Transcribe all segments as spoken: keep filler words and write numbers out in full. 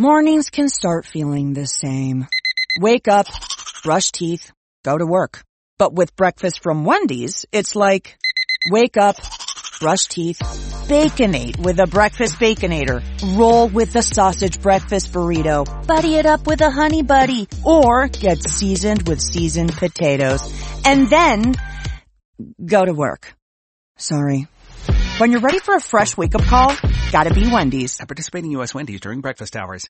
Mornings can start feeling the same. Wake up, brush teeth, go to work. But with breakfast from Wendy's, it's like, wake up, brush teeth, Baconate with a breakfast Baconator. Roll with the sausage breakfast burrito. Buddy it up with a honey buddy. Or get seasoned with seasoned potatoes. And then, go to work. Sorry. When you're ready for a fresh wake-up call, gotta be Wendy's. At participating U S Wendy's during breakfast hours.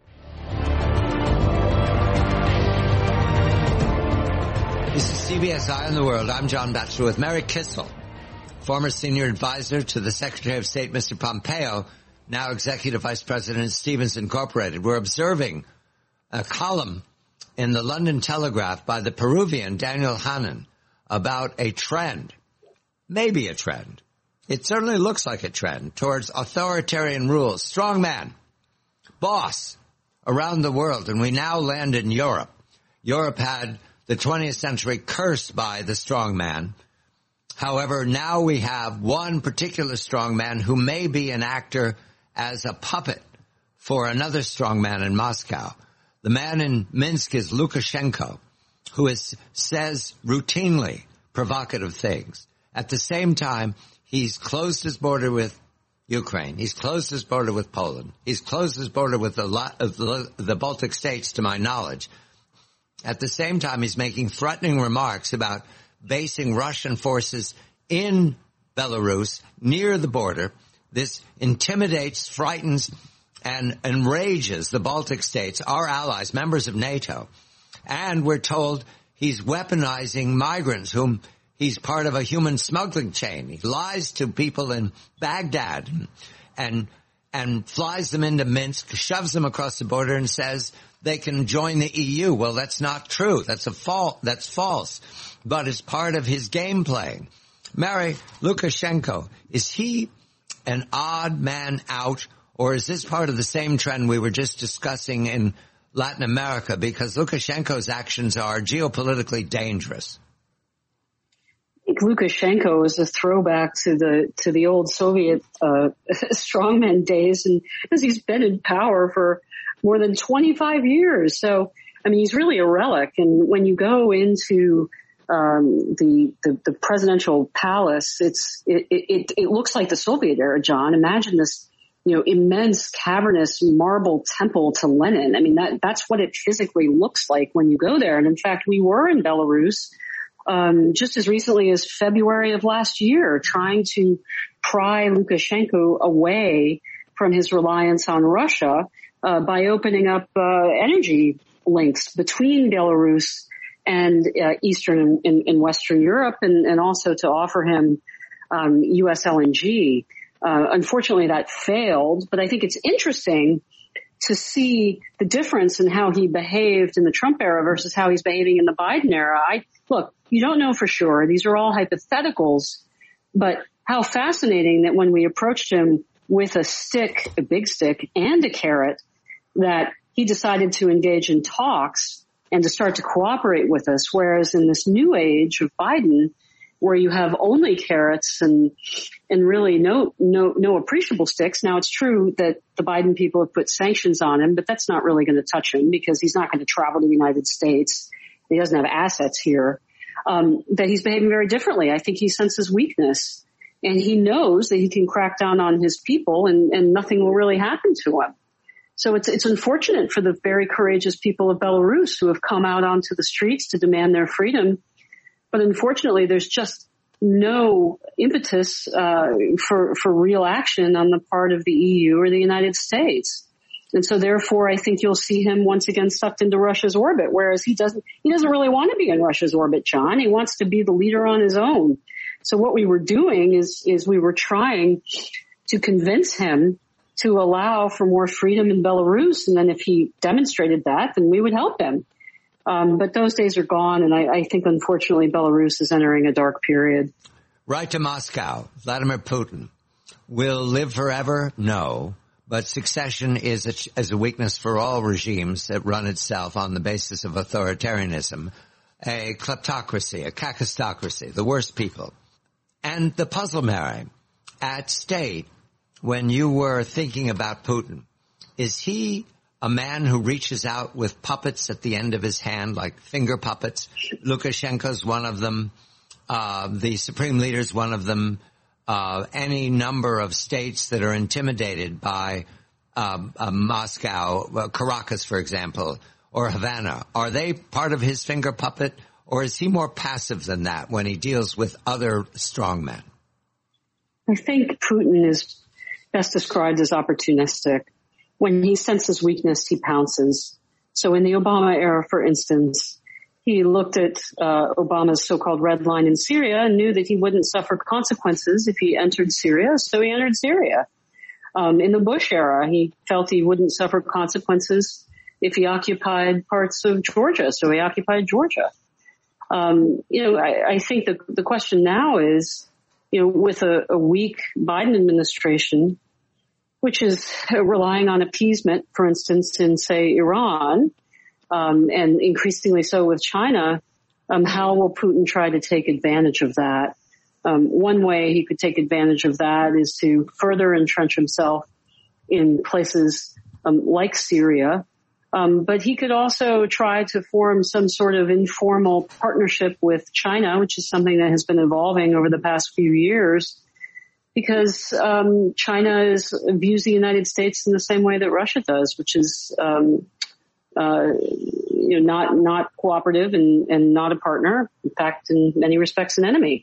This is C B S Eye on the World. I'm John Batchelor with Mary Kissel, former senior advisor to the Secretary of State, Mister Pompeo, now Executive Vice President at Stevens Incorporated. We're observing a column in the London Telegraph by the Peruvian Daniel Hannan about a trend, maybe a trend. It certainly looks like a trend towards authoritarian rules. Strongman, boss around the world, and we now land in Europe. Europe had the twentieth century cursed by the strongman. However, now we have one particular strongman who may be an actor as a puppet for another strongman in Moscow. The man in Minsk is Lukashenko, who is, says routinely provocative things. At the same time, he's closed his border with Ukraine. He's closed his border with Poland. He's closed his border with the, the, the Baltic states, to my knowledge. At the same time, he's making threatening remarks about basing Russian forces in Belarus near the border. This intimidates, frightens, and enrages the Baltic states, our allies, members of NATO. And we're told he's weaponizing migrants whom he's part of a human smuggling chain. He lies to people in Baghdad and and flies them into Minsk, shoves them across the border and says they can join the E U. Well, that's not true. That's a fault. That's false. But it's part of his game playing. Mary, Lukashenko, is he an odd man out, or is this part of the same trend we were just discussing in Latin America? Because Lukashenko's actions are geopolitically dangerous. I think Lukashenko is a throwback to the to the old Soviet uh, strongman days, and because he's been in power for more than twenty-five years. So, I mean, he's really a relic. And when you go into um, the, the the presidential palace, it's it, it it looks like the Soviet era. John, imagine this, you know, immense cavernous marble temple to Lenin. I mean, that that's what it physically looks like when you go there. And in fact, we were in Belarus Um, just as recently as February of last year, trying to pry Lukashenko away from his reliance on Russia uh, by opening up uh, energy links between Belarus and uh, Eastern and, and Western Europe, and, and also to offer him um, U S L N G. Uh, unfortunately, that failed, but I think it's interesting to see the difference in how he behaved in the Trump era versus how he's behaving in the Biden era. I look, you don't know for sure. These are all hypotheticals, but how fascinating that when we approached him with a stick, a big stick, and a carrot, that he decided to engage in talks and to start to cooperate with us. Whereas in this new age of Biden, where you have only carrots and and really no no no appreciable sticks. Now, it's true that the Biden people have put sanctions on him, but that's not really going to touch him because he's not going to travel to the United States. He doesn't have assets here. Um, that he's behaving very differently. I think he senses weakness, and he knows that he can crack down on his people, and, and nothing will really happen to him. So it's it's unfortunate for the very courageous people of Belarus who have come out onto the streets to demand their freedom. But unfortunately, there's just no impetus uh, for for real action on the part of the E U or the United States. And so therefore, I think you'll see him once again sucked into Russia's orbit, whereas he doesn't he doesn't really want to be in Russia's orbit, John. He wants to be the leader on his own. So what we were doing is is we were trying to convince him to allow for more freedom in Belarus. And then if he demonstrated that, then we would help him. Um, but those days are gone, and I, I think, unfortunately, Belarus is entering a dark period. Right to Moscow, Vladimir Putin will live forever? No. But succession is a, is a weakness for all regimes that run itself on the basis of authoritarianism, a kleptocracy, a kakistocracy, the worst people. And the puzzle, Mary, at state, when you were thinking about Putin, is he a man who reaches out with puppets at the end of his hand, like finger puppets. Lukashenko's one of them. Uh, the Supreme Leader's one of them. Uh, any number of states that are intimidated by uh, uh, Moscow, uh, Caracas, for example, or Havana. Are they part of his finger puppet, or is he more passive than that when he deals with other strongmen? I think Putin is best described as opportunistic. When he senses weakness, he pounces. So in the Obama era, for instance, he looked at uh, Obama's so-called red line in Syria and knew that he wouldn't suffer consequences if he entered Syria, so he entered Syria. Um, in the Bush era, he felt he wouldn't suffer consequences if he occupied parts of Georgia, so he occupied Georgia. Um, you know, I, I think the, the question now is, you know, with a, a weak Biden administration, which is relying on appeasement, for instance, in, say, Iran, um, and increasingly so with China, um, how will Putin try to take advantage of that? Um, one way he could take advantage of that is to further entrench himself in places um, like Syria. Um, but he could also try to form some sort of informal partnership with China, which is something that has been evolving over the past few years, because um, China is, views the United States in the same way that Russia does, which is um, uh, you know, not not cooperative and, and not a partner. In fact, in many respects, an enemy.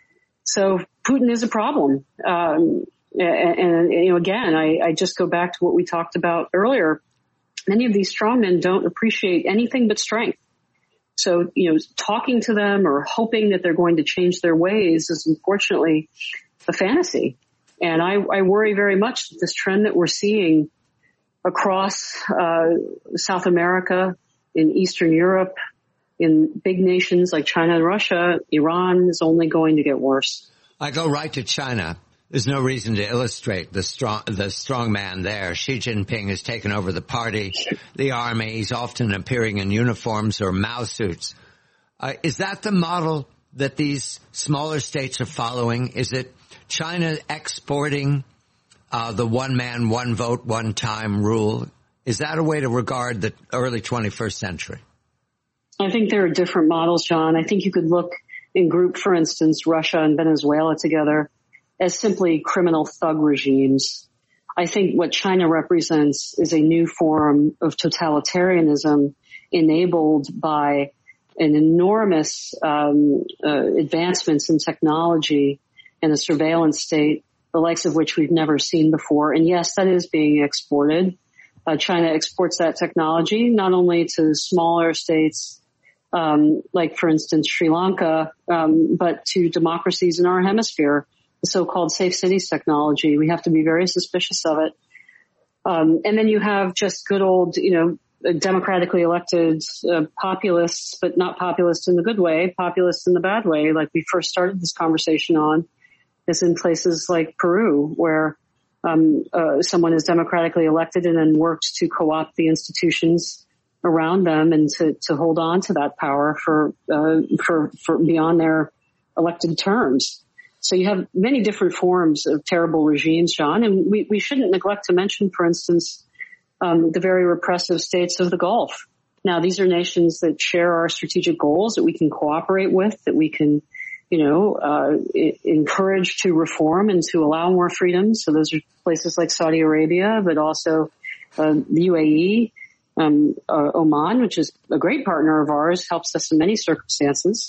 So Putin is a problem. Um, and, and, you know, again, I, I just go back to what we talked about earlier. Many of these strongmen don't appreciate anything but strength. So, you know, talking to them or hoping that they're going to change their ways is unfortunately a fantasy. And I, I worry very much that this trend that we're seeing across uh, South America, in Eastern Europe, in big nations like China and Russia, Iran is only going to get worse. I go right to China. There's no reason to illustrate the strong, the strong man there. Xi Jinping has taken over the party, the army. He's often appearing in uniforms or Mao suits. Uh, is that the model that these smaller states are following? Is it China exporting uh, the one man, one vote, one time rule? Is that a way to regard the early twenty-first century? I think there are different models, John. I think you could look in group, for instance, Russia and Venezuela together as simply criminal thug regimes. I think what China represents is a new form of totalitarianism enabled by an enormous um, uh, advancements in technology and a surveillance state, the likes of which we've never seen before. And yes, that is being exported. Uh, China exports that technology not only to smaller states, um, like, for instance, Sri Lanka, um, but to democracies in our hemisphere. The so-called safe cities technology. We have to be very suspicious of it. Um, and then you have just good old, you know, democratically elected uh, populists, but not populists in the good way, populists in the bad way, like we first started this conversation on, is in places like Peru, where um, uh, someone is democratically elected and then works to co-opt the institutions around them and to, to hold on to that power for, uh, for, for beyond their elected terms. So you have many different forms of terrible regimes, John, and we, we shouldn't neglect to mention, for instance, um, the very repressive states of the Gulf. Now, these are nations that share our strategic goals, that we can cooperate with, that we can, you know, uh, I- encourage to reform and to allow more freedom. So those are places like Saudi Arabia, but also uh, the U A E, um, uh, Oman, which is a great partner of ours, helps us in many circumstances.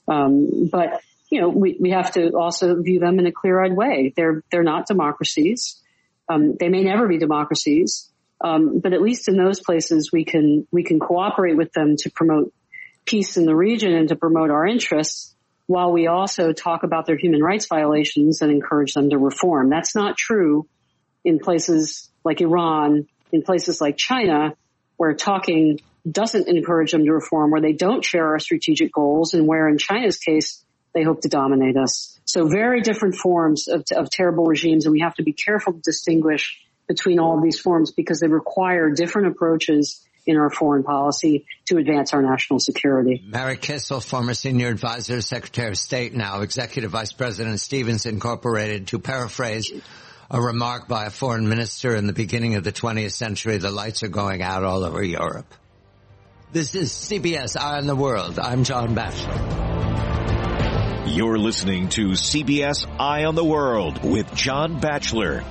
Um, but You know, we, we have to also view them in a clear-eyed way. They're, they're not democracies. Um, they may never be democracies. Um, but at least in those places, we can, we can cooperate with them to promote peace in the region and to promote our interests while we also talk about their human rights violations and encourage them to reform. That's not true in places like Iran, in places like China, where talking doesn't encourage them to reform, where they don't share our strategic goals, and where in China's case, they hope to dominate us. So very different forms of, of terrible regimes, and we have to be careful to distinguish between all of these forms because they require different approaches in our foreign policy to advance our national security. Mary Kissel, former senior advisor, Secretary of State, now Executive Vice President, Stevens Incorporated. To paraphrase a remark by a foreign minister in the beginning of the twentieth century. The lights are going out all over Europe. This is C B S Eye on the World. I'm John Batchelor. You're listening to C B S Eye on the World with John Batchelor.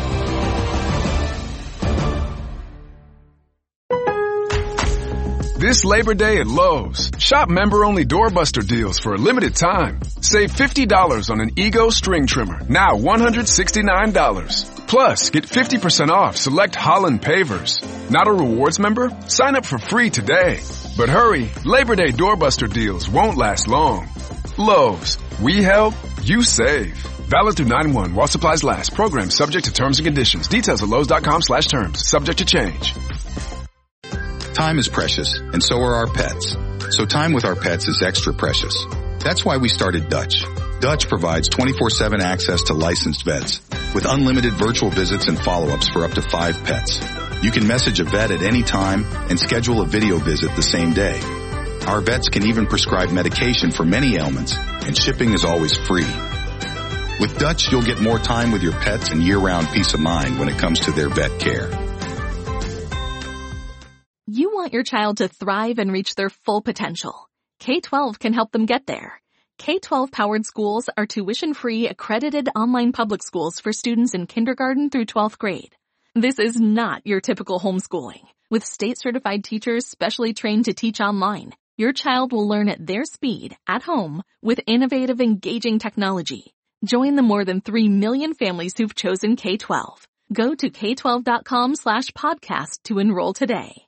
This Labor Day at Lowe's, shop member-only doorbuster deals for a limited time. Save fifty dollars on an Ego string trimmer, now one hundred sixty-nine dollars. Plus, get fifty percent off select Holland pavers. Not a rewards member? Sign up for free today. But hurry, Labor Day doorbuster deals won't last long. Lowe's, we help, you save. Valid through nine one while supplies last. Program subject to terms and conditions. Details at Lowe's.com slash terms. Subject to change. Time is precious, and so are our pets. So time with our pets is extra precious. That's why we started Dutch. Dutch provides twenty-four seven access to licensed vets with unlimited virtual visits and follow-ups for up to five pets. You can message a vet at any time and schedule a video visit the same day. Our vets can even prescribe medication for many ailments, and shipping is always free. With Dutch, you'll get more time with your pets and year-round peace of mind when it comes to their vet care. You want your child to thrive and reach their full potential. K twelve can help them get there. K twelve powered schools are tuition-free, accredited online public schools for students in kindergarten through twelfth grade. This is not your typical homeschooling. With state-certified teachers specially trained to teach online, your child will learn at their speed, at home, with innovative, engaging technology. Join the more than three million families who've chosen K twelve. Go to K twelve dot com slash podcast to enroll today.